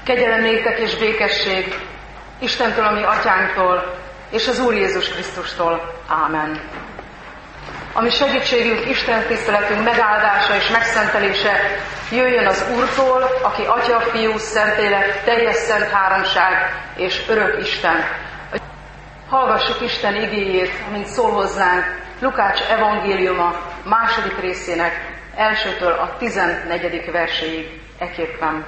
Kegyelem néktek és békesség Istentől, a mi atyánktól, és az Úr Jézus Krisztustól. Ámen. A mi segítségünk, Isten tiszteletünk megáldása és megszentelése jöjjön az Úrtól, aki Atya, Fiú, Szentlélek, teljes szent háromság és örök Isten. Hallgassuk Isten igéjét, amint szól hozzánk Lukács evangéliuma 2. részének 1-től a 14. verséig eképpen.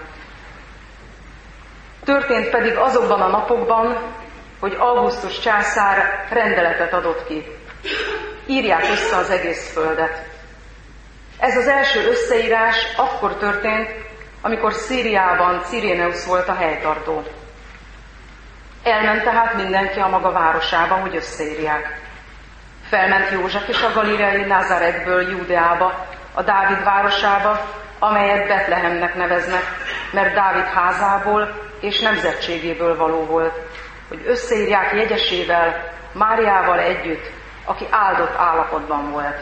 Történt pedig azokban a napokban, hogy Augustus császár rendeletet adott ki. Írják össze az egész földet. Ez az első összeírás akkor történt, amikor Szíriában Ciréneusz volt a helytartó. Elment tehát mindenki a maga városába, hogy összeírják. Felment József és a galileai Názáretből Júdeába, a Dávid városába, amelyet Betlehemnek neveznek, mert Dávid házából és nemzetségéből való volt, hogy összeírják jegyesével, Máriával együtt, aki áldott állapotban volt.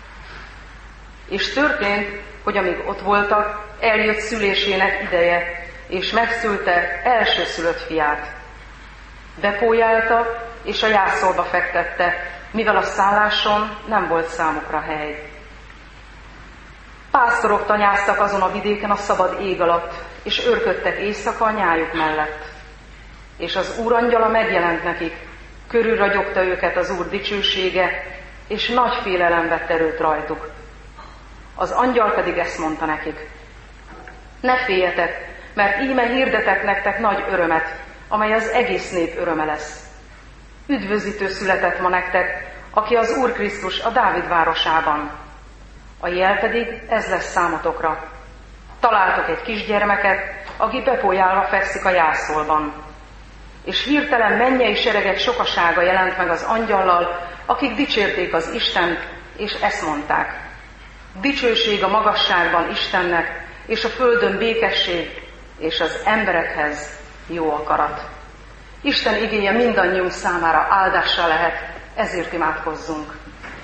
És történt, hogy amíg ott voltak, eljött szülésének ideje, és megszülte elsőszülött fiát. Bepójálta, és a jászolba fektette, mivel a szálláson nem volt számukra hely. Pásztorok tanyáztak azon a vidéken a szabad ég alatt, és őrködtek éjszaka a nyájuk mellett. És az Úr angyala megjelent nekik, körülragyogta őket az Úr dicsősége, és nagy félelem vett erőt rajtuk. Az angyal pedig ezt mondta nekik: ne féljetek, mert íme hirdetek nektek nagy örömet, amely az egész nép öröme lesz. Üdvözítő született ma nektek, aki az Úr Krisztus a Dávid városában. A jel pedig ez lesz számotokra. Találtok egy kisgyermeket, aki bepójálva fekszik a jászolban. És hirtelen mennyei seregek sokasága jelent meg az angyallal, akik dicsérték az Istent, és ezt mondták: dicsőség a magasságban Istennek, és a földön békesség, és az emberekhez jó akarat. Isten igéje mindannyiunk számára áldással lehet, ezért imádkozzunk.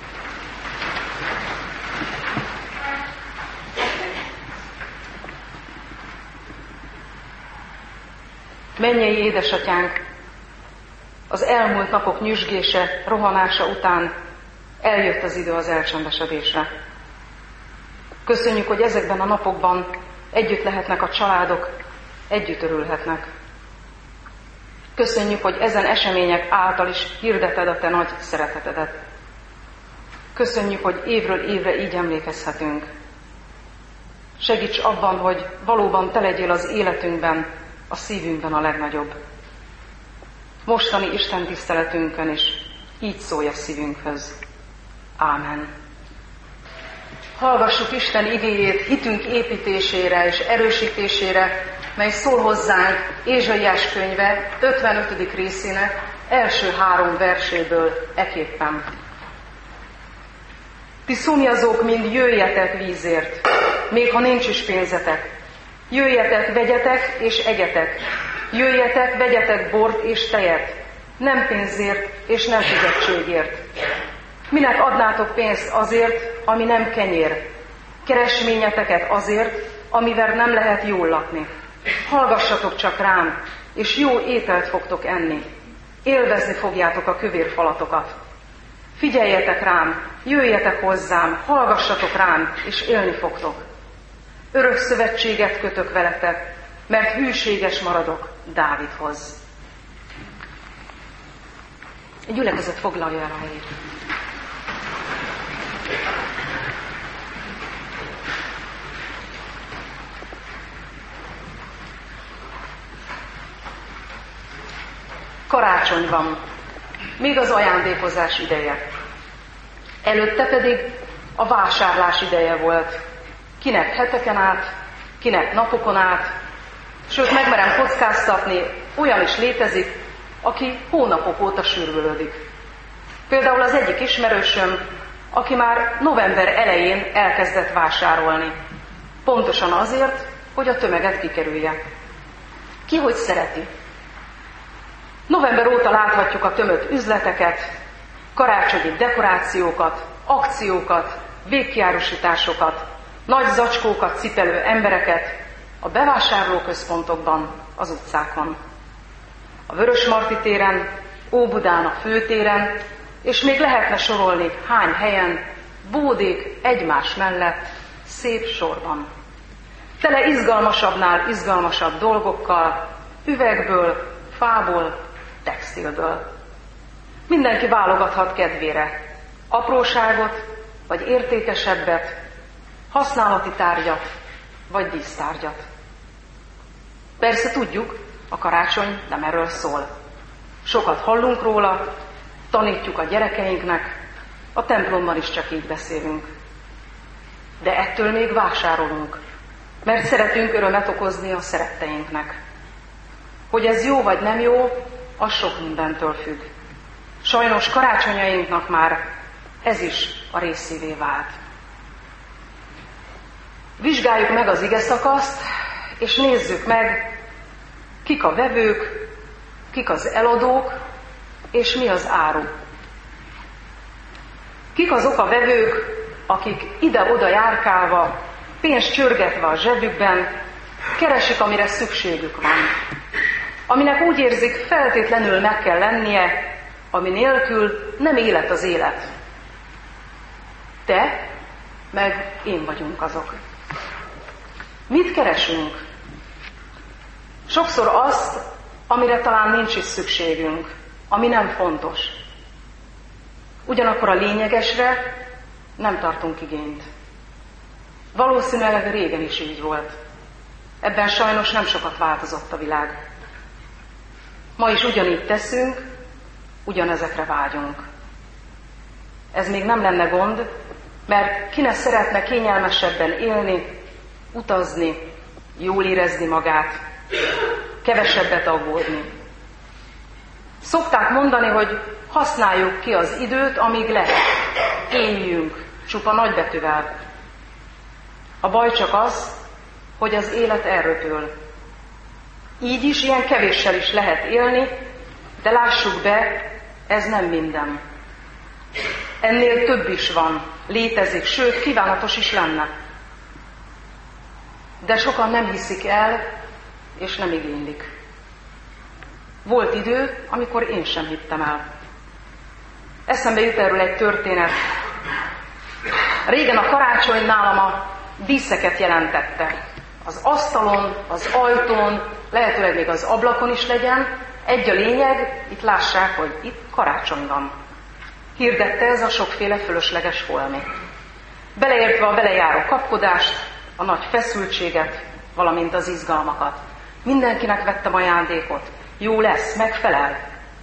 Mennyei édesatyánk, az elmúlt napok nyüzsgése, rohanása után eljött az idő az elcsendesedésre. Köszönjük, hogy ezekben a napokban együtt lehetnek a családok, együtt örülhetnek. Köszönjük, hogy ezen események által is hirdeted a te nagy szeretetedet. Köszönjük, hogy évről évre így emlékezhetünk. Segíts abban, hogy valóban te legyél az életünkben, a szívünkben a legnagyobb. Mostani Isten tiszteletünkön is így szólj a szívünkhöz. Ámen. Hallgassuk Isten igéjét hitünk építésére és erősítésére, mely szól hozzánk Ézsaiás könyve 55. részének első 3 verséből eképpen. Ti szomjazók mind jöjjetek vízért, még ha nincs is pénzetek. Jöjjetek, vegyetek és egyetek. Jöjjetek, vegyetek bort és tejet. Nem pénzért és nem fizetségért. Minek adnátok pénzt azért, ami nem kenyér? Keresményeteket azért, amivel nem lehet jól lakni. Hallgassatok csak rám, és jó ételt fogtok enni. Élvezni fogjátok a kövér falatokat. Figyeljetek rám, jöjjetek hozzám, hallgassatok rám, és élni fogtok. Örök szövetséget kötök veletek, mert hűséges maradok Dávidhoz. A gyülekezet foglalja el a helyét. Karácsony van, még az ajándékozás ideje. Előtte pedig a vásárlás ideje volt. Kinek heteken át, kinek napokon át, sőt megmerem kockáztatni, olyan is létezik, aki hónapok óta sürgölődik. Például az egyik ismerősöm, aki már november elején elkezdett vásárolni. Pontosan azért, hogy a tömeget kikerülje. Ki hogy szereti. November óta láthatjuk a tömött üzleteket, karácsonyi dekorációkat, akciókat, végkiárusításokat, nagy zacskókat cipelő embereket, a bevásárlóközpontokban, az utcákon, a Vörösmarty téren, Óbudán, a főtéren, és még lehetne sorolni hány helyen, bódék egymás mellett, szép sorban. Tele izgalmasabbnál izgalmasabb dolgokkal, üvegből, fából, textilből. Mindenki válogathat kedvére apróságot, vagy értékesebbet, használati tárgyat, vagy dísztárgyat. Persze tudjuk, a karácsony nem erről szól. Sokat hallunk róla, tanítjuk a gyerekeinknek, a templomban is csak így beszélünk. De ettől még vásárolunk, mert szeretünk örömet okozni a szeretteinknek. Hogy ez jó vagy nem jó, az sok mindentől függ. Sajnos karácsonyainknak már ez is a részévé vált. Vizsgáljuk meg az igeszakaszt, és nézzük meg, kik a vevők, kik az eladók, és mi az áru. Kik azok a vevők, akik ide-oda járkálva, pénzt csörgetve a zsebükben, keresik, amire szükségük van. Aminek úgy érzik, feltétlenül meg kell lennie, ami nélkül nem élet az élet. Te, meg én vagyunk azok. Mit keresünk? Sokszor azt, amire talán nincs is szükségünk, ami nem fontos. Ugyanakkor a lényegesre nem tartunk igényt. Valószínűleg régen is így volt. Ebben sajnos nem sokat változott a világ. Ma is ugyanígy teszünk, ugyanezekre vágyunk. Ez még nem lenne gond, mert ki ne szeretne kényelmesebben élni, utazni, jól érezni magát, kevesebbet aggódni. Szokták mondani, hogy használjuk ki az időt, amíg lehet. Éljünk, csupa nagybetűvel. A baj csak az, hogy az élet elröpül. Így is, ilyen kevéssel is lehet élni, de lássuk be, ez nem minden. Ennél több is van, létezik, sőt, kívánatos is lenne. De sokan nem hiszik el, és nem igénylik. Volt idő, amikor én sem hittem el. Eszembe jut erről egy történet. Régen a karácsony nálam a díszeket jelentette. Az asztalon, az ajtón, lehetőleg még az ablakon is legyen. Egy a lényeg, itt lássák, hogy itt karácsony van. Hirdette ez a sokféle fölösleges holmi. Beleértve a belejáró kapkodást, a nagy feszültséget, valamint az izgalmakat. Mindenkinek vettem ajándékot. Jó lesz, megfelel.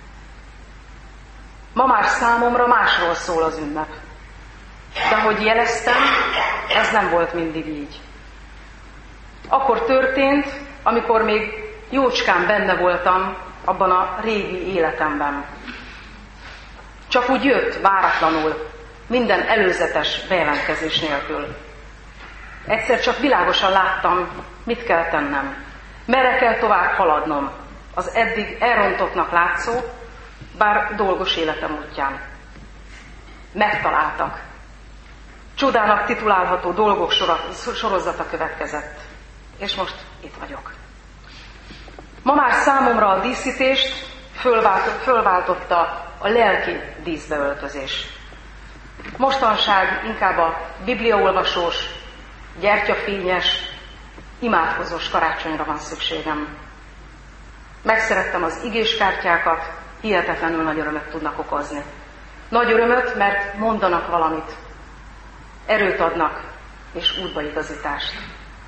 Ma már számomra másról szól az ünnep. De ahogy jeleztem, ez nem volt mindig így. Akkor történt, amikor még jócskán benne voltam abban a régi életemben. Csak úgy jött váratlanul, minden előzetes bejelentkezés nélkül. Egyszer csak világosan láttam, mit kell tennem, merre kell tovább haladnom, az eddig elrontottnak látszó, bár dolgos életem útján. Megtaláltak. Csodának titulálható dolgok sorozata következett. És most itt vagyok. Ma már számomra a díszítést fölváltotta a lelki díszbeöltözés. Mostanság inkább a bibliaolvasós, gyertyafényes, imádkozós karácsonyra van szükségem. Megszerettem az igéskártyákat, hihetetlenül nagy örömöt tudnak okozni. Nagy örömöt, mert mondanak valamit, erőt adnak és útbaigazítást.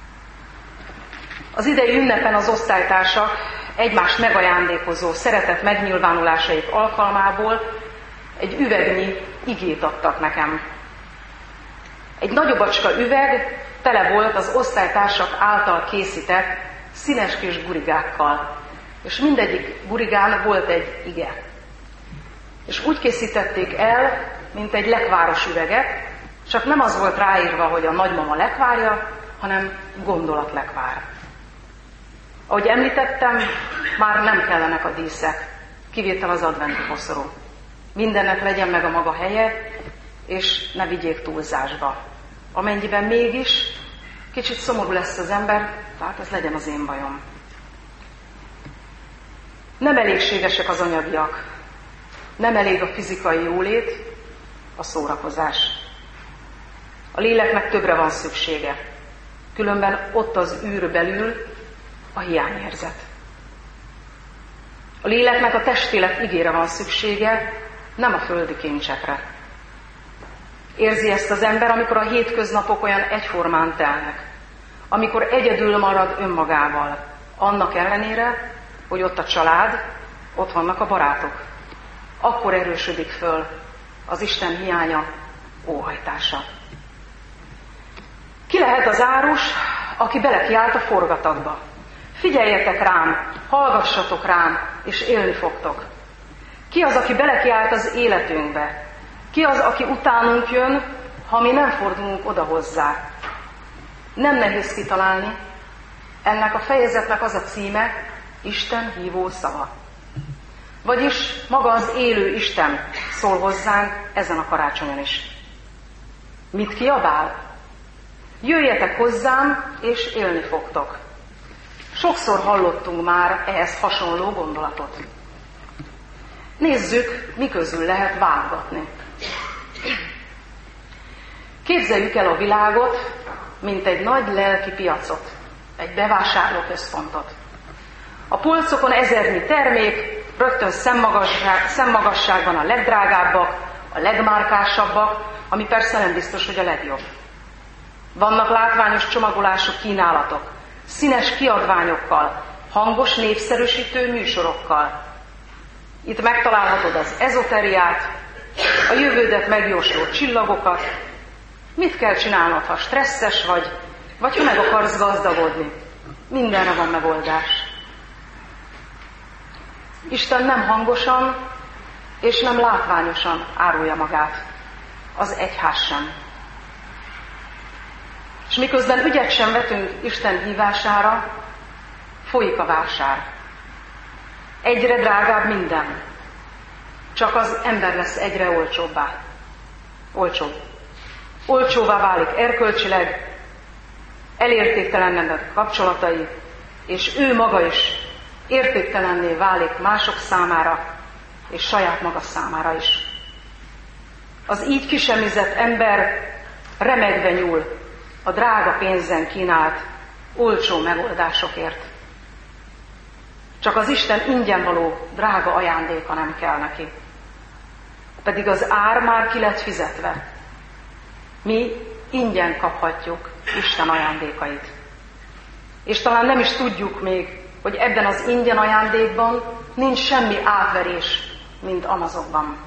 Az idei ünnepen az osztálytársak egymást megajándékozó szeretet megnyilvánulásaik alkalmából egy üvegnyi igét adtak nekem. Egy nagyobbacska üveg tele volt az osztálytársak által készített színes kis gurigákkal, és mindegyik gurigán volt egy ige. És úgy készítették el, mint egy lekváros üveget, csak nem az volt ráírva, hogy a nagymama lekvárja, hanem gondolatlekvár. Ahogy említettem, már nem kellenek a díszek, kivétel az adventi koszorú. Mindennek legyen meg a maga helye, és ne vigyék túlzásba. Amennyiben mégis, Kicsit szomorú lesz az ember, tehát ez legyen az én bajom. Nem elégségesek az anyagiak. Nem elég a fizikai jólét, a szórakozás. A léleknek többre van szüksége. Különben ott az űr belül a hiányérzet. A léleknek a testélet igére van szüksége, nem a földi kincsekre. Érzi ezt az ember, amikor a hétköznapok olyan egyformán telnek. Amikor egyedül marad önmagával, annak ellenére, hogy ott a család, ott vannak a barátok. Akkor erősödik föl az Isten hiánya, óhajtása. Ki lehet az árus, aki belekiált a forgatagba? Figyeljetek rám, hallgassatok rám, és élni fogtok. Ki az, aki belekiált az életünkbe? Ki az, aki utánunk jön, ha mi nem fordulunk oda hozzá? Nem nehéz kitalálni. Ennek a fejezetnek az a címe, Isten hívó szava. Vagyis maga az élő Isten szól hozzánk ezen a karácsonyon is. Mit kiabál? Jöjjetek hozzám, és élni fogtok. Sokszor hallottunk már ehhez hasonló gondolatot. Nézzük, mi közül lehet válogatni. Képzeljük el a világot, mint egy nagy lelki piacot, egy bevásárlóközpontot. A polcokon ezernyi termék, rögtön szemmagasságban a legdrágábbak, a legmárkásabbak, ami persze nem biztos, hogy a legjobb. Vannak látványos csomagolású kínálatok, színes kiadványokkal, hangos népszerűsítő műsorokkal. Itt megtalálhatod az ezoteriát, a jövődet megjósló csillagokat. Mit kell csinálnod, ha stresszes vagy ha meg akarsz gazdagodni? Mindenre van megoldás. Isten nem hangosan és nem látványosan árulja magát. Az egyház sem. És miközben ügyet sem vetünk Isten hívására, folyik a vásár. Egyre drágább minden. Csak az ember lesz egyre olcsóbb. Olcsóvá válik erkölcsileg, elértéktelennek kapcsolatai, és ő maga is értéktelenné válik mások számára, és saját maga számára is. Az így kisemmizett ember remegve nyúl a drága pénzen kínált, olcsó megoldásokért. Csak az Isten ingyen való drága ajándéka nem kell neki. Pedig az ár már ki lett fizetve. Mi ingyen kaphatjuk Isten ajándékait. És talán nem is tudjuk még, hogy ebben az ingyen ajándékban nincs semmi átverés, mint Amazonban.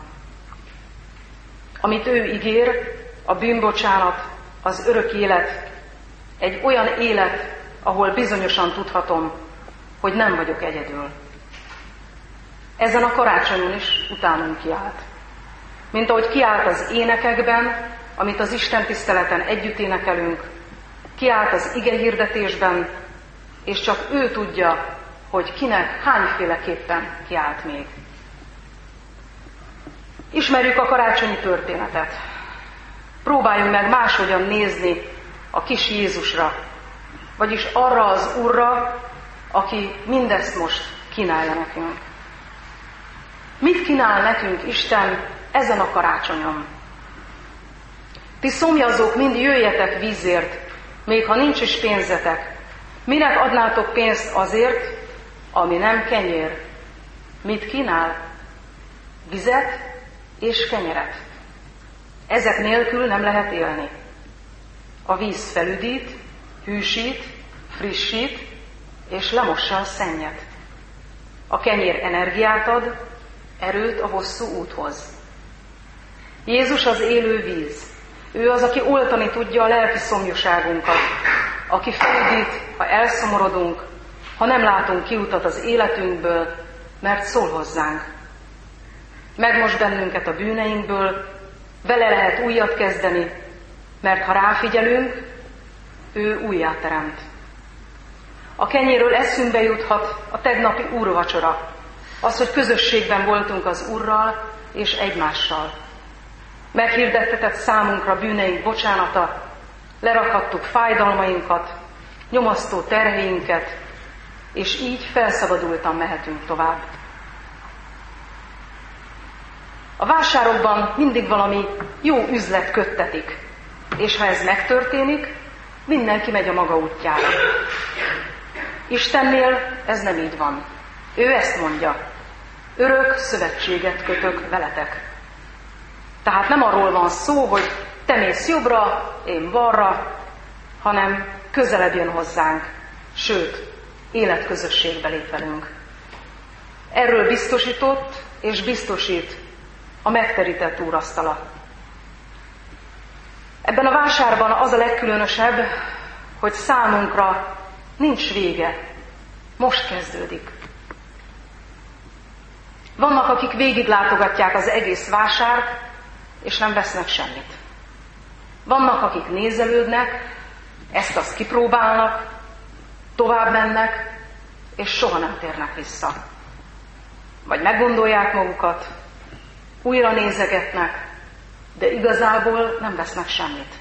Amit ő ígér, a bűnbocsánat, az örök élet, egy olyan élet, ahol bizonyosan tudhatom, hogy nem vagyok egyedül. Ezen a karácsonyon is utánunk kiállt. Mint ahogy kiállt az énekekben, amit az Isten tiszteleten együtt énekelünk, kiállt az ige hirdetésben, és csak ő tudja, hogy kinek hányféleképpen kiállt még. Ismerjük a karácsonyi történetet. Próbáljunk meg máshogyan nézni a kis Jézusra, vagyis arra az Úrra, aki mindezt most kínálja nekünk. Mit kínál nekünk Isten ezen a karácsonyon? Ti szomjazók, mind jöjjetek vízért, még ha nincs is pénzetek. Minek adnátok pénzt azért, ami nem kenyér? Mit kínál? Vizet és kenyeret. Ezek nélkül nem lehet élni. A víz felüdít, hűsít, frissít, és lemossa a szennyet. A kenyér energiát ad, erőt a hosszú úthoz. Jézus az élő víz. Ő az, aki oltani tudja a lelki szomjúságunkat, aki felüdít, ha elszomorodunk, ha nem látunk kiutat az életünkből, mert szól hozzánk. Megmos bennünket a bűneinkből, vele lehet újat kezdeni, mert ha ráfigyelünk, ő újjáteremt. A kenyéről eszünkbe juthat a tegnapi úrvacsora, az, hogy közösségben voltunk az Úrral és egymással. Meghirdettetett számunkra bűneink bocsánata, lerakhattuk fájdalmainkat, nyomasztó terheinket, és így felszabadultan mehetünk tovább. A vásárokban mindig valami jó üzlet köttetik, és ha ez megtörténik, mindenki megy a maga útjára. Istennél ez nem így van. Ő ezt mondja: örök szövetséget kötök veletek. Tehát nem arról van szó, hogy te mész jobbra, én balra, hanem közelebb jön hozzánk, sőt, életközösségbe lép velünk. Erről biztosított és biztosít a megterített úrasztala. Ebben a vásárban az a legkülönösebb, hogy számunkra nincs vége, most kezdődik. Vannak, akik végiglátogatják az egész vásárt, és nem vesznek semmit. Vannak, akik nézelődnek, ezt-azt kipróbálnak, tovább mennek, és soha nem térnek vissza. Vagy meggondolják magukat, újra nézegetnek, de igazából nem vesznek semmit.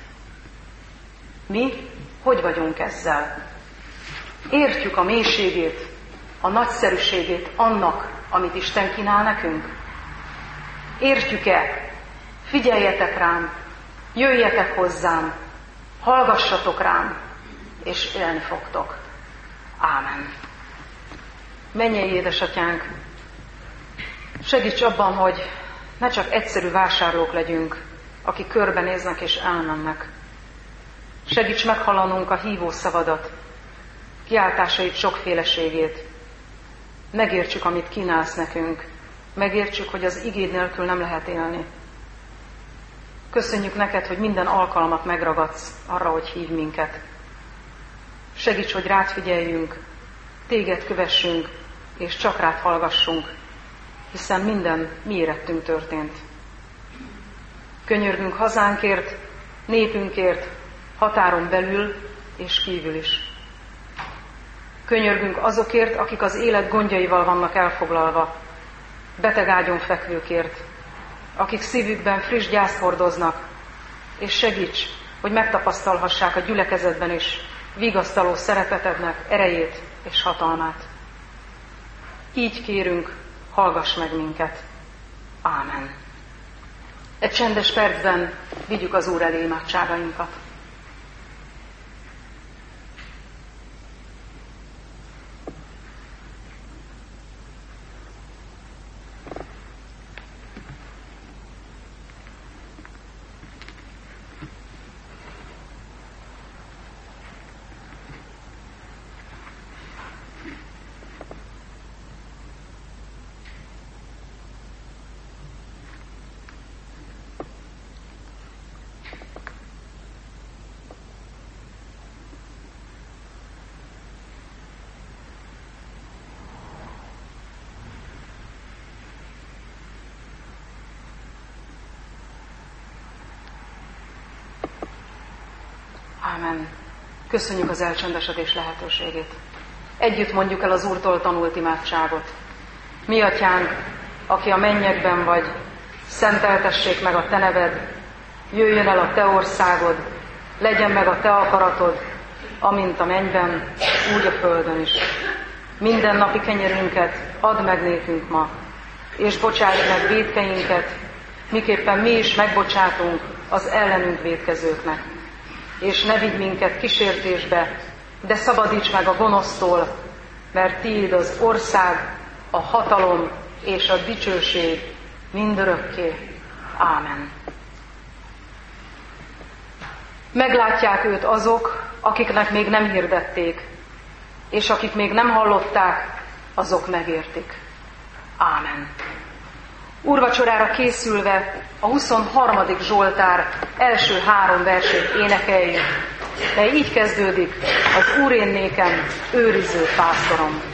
Mi hogy vagyunk ezzel? Értjük a mélységét, a nagyszerűségét annak, amit Isten kínál nekünk? Értjük-e? Figyeljetek rám, jöjjetek hozzám, hallgassatok rám, és élni fogtok. Ámen. Mennyei édesatyánk, segíts abban, hogy ne csak egyszerű vásárlók legyünk, akik körbenéznek és elmennek. Segíts meghallanunk a hívó szavadat, kiáltásaid sokféleségét. Megértsük, amit kínálsz nekünk. Megértsük, hogy az igéd nélkül nem lehet élni. Köszönjük neked, hogy minden alkalmat megragadsz arra, hogy hívj minket. Segíts, hogy rád figyeljünk, téged kövessünk, és csak rád hallgassunk, hiszen minden mi érettünk történt. Könyörgünk hazánkért, népünkért, határon belül és kívül is. Könyörgünk azokért, akik az élet gondjaival vannak elfoglalva, betegágyon fekvőkért, akik szívükben friss gyászt hordoznak, és segíts, hogy megtapasztalhassák a gyülekezetben is vigasztaló szeretetednek erejét és hatalmát. Így kérünk, hallgass meg minket. Ámen. Egy csendes percben vigyük az Úr elé imádságainkat. Ámen. Köszönjük az elcsendesedés lehetőségét. Együtt mondjuk el az Úrtól tanult imádságot. Mi atyánk, aki a mennyekben vagy, szenteltessék meg a te neved, jöjjön el a te országod, legyen meg a te akaratod, amint a mennyben, úgy a földön is. Minden napi kenyerünket add meg nékünk ma, és bocsáss meg vétkeinket, miképpen mi is megbocsátunk az ellenünk vétkezőknek. És ne vigy minket kísértésbe, de szabadíts meg a gonosztól, mert tiéd az ország, a hatalom és a dicsőség mindörökké. Ámen. Meglátják őt azok, akiknek még nem hirdették, és akik még nem hallották, azok megértik. Ámen. Úrvacsorára készülve a 23. Zsoltár első 3 versét énekeljük, de így kezdődik: az Úr én nékem őriző pásztorom.